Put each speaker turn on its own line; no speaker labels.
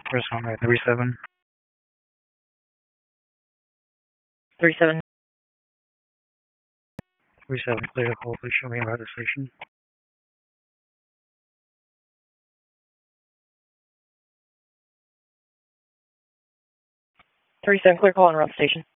Response by 37.
37.
37, clear the call. Please show me about the station.
37, clear call on around the station.